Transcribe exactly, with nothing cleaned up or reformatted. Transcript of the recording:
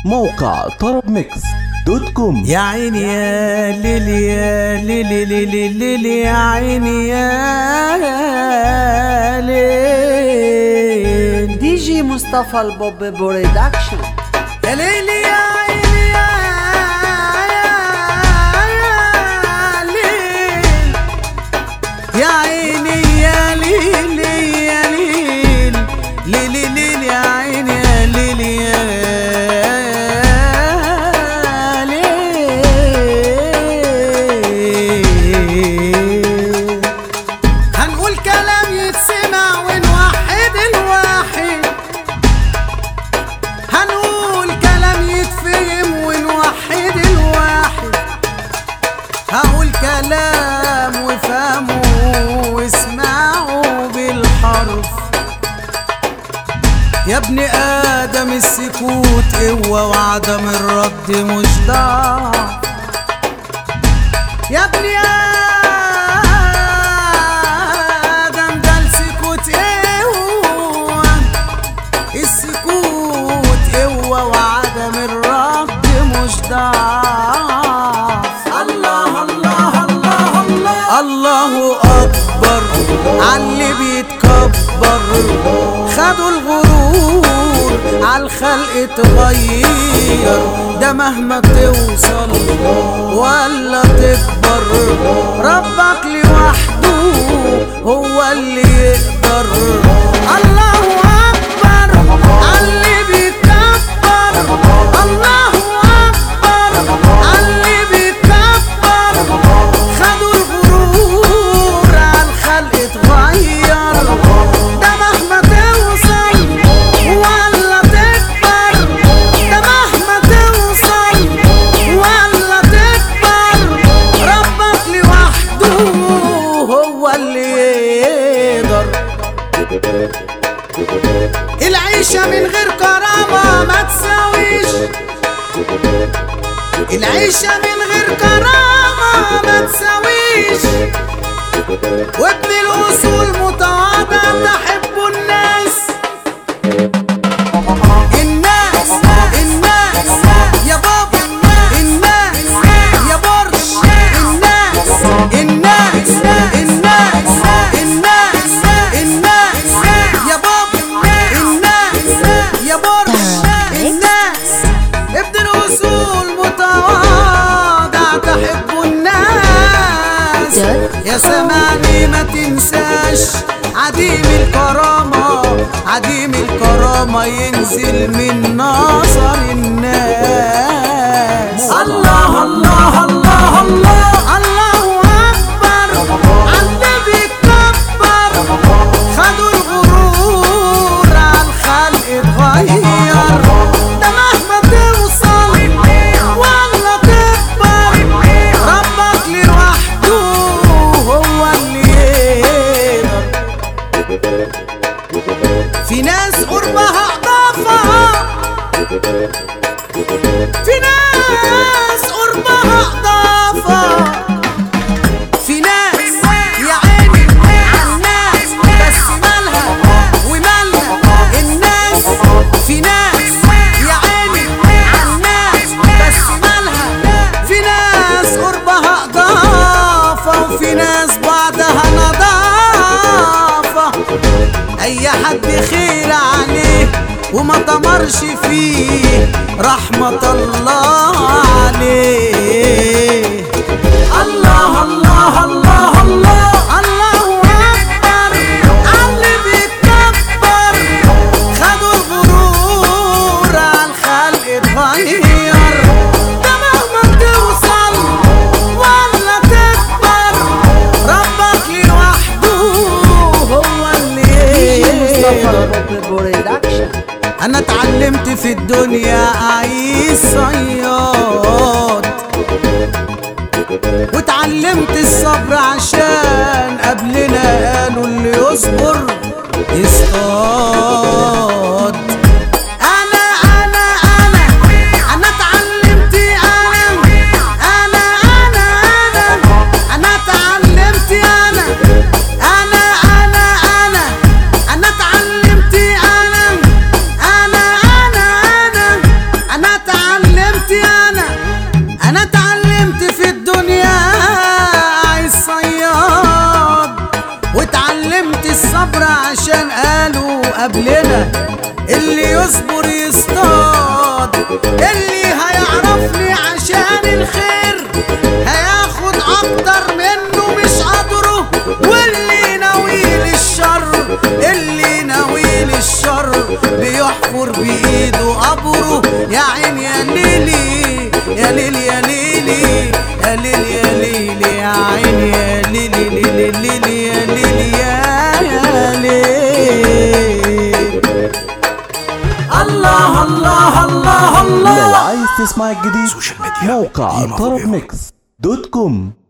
موقع طرب ميكس دوت كوم. يا عيني يا ليلي يا ليلي ليلي ليلي يا عيني يا ليل. دي جي مصطفى البوب برودكشن. يا ليلي يا عيني يا ليل يا عيني يا ليلي يا ليل ليلي ليل يا عيني يا ليلي يا هنقول كلام يتسمع ونوحد الواحد، هنقول كلام يتفهم ونوحد الواحد، هقول كلام وفهموا واسمعوا بالحرف. يا ابن آدم السكوت قوة وعدم الرد مش ضعف. يا ابن آدم ده السكوت قوة، السكوت قوة وعدم الرد مش ضعف. الله الله الله الله الله أكبر عاللي بيتكبر، خدوا الغرور عالخلق تغير. ده مهما توصل ولا تكبر ربك لوحده هو اللي يقدر. الله أكبر عاللي بيتكبر، الله أكبر عاللي بيتكبر، خدوا الغرور عالخلق تغير. ده مهما توصل ولا تكبر، ده مهما توصل ولا تكبر ربك لوحده هو اللي يقدر. العيشة من غير كرامة ما تساويش، العيشة من غير كرامة ما تساويش. وابن الأصول متواضع تحب الناس، الناس الناس يا بابا، الناس يا برش، الناس الناس الناس الناس الناس يا بابا، الناس يا برش، الناس. ابن الأصول متواضع تحب الناس. يا سمعني ما تنساش عديم الكرامة، عديم الكرامة ينزل من نظر الناس. الله الله الله الله الله أكبر عاللي بيتكبر، خدوا الغرور عالخلق اتغير. ده مهما توصل ولا تكبر ربك لوحده هو اللي يقدر. في ناس قربها اضافها، في ناس قربها اضافها، في ناس يا عيني عالناس بس مالها ومالها الناس. في ناس يا عيني عالناس بس مالها، في ناس قربها اضافة وفي ناس بعدها نضافة. اي حد خير عليه وما تمرش فيه رحمة الله عليه. الله الله الله الله الله أكبر عاللي بيتكبر، خدوا الغرور عالخلق اتغير. ده مهما توصل ولا تكبر ربك لوحده هو اللي يقدر. أنا اتعلمت في الدنيا أعيش صياد، واتعلمت الصبر عشان قبلنا قالوا اللي يصبر يصطاد. أنا أنا أنا أنا اتعلمت أنا أنا أنا أنا أنا اتعلمت أنا أنا أنا أنا أنا اتعلمت أنا أنا أنا أنا أنا اتعلمت قبلنا، اللي يصبر يصطاد، اللي هيعرفني عشان الخير هياخد اكتر منه مش قدره، واللي ناويل الشر اللي ناويل الشر بيحفر بايده قبره. يا عين يا ليلي يا ليلي يا ليلي يا ليلي يا ليلي يا عين يا ليلي ليلي ليلي يا ليلي يا ليلي. الله الله الله الله. لو عايز تسمع الجديد موقع طرب ميكس دوت كوم.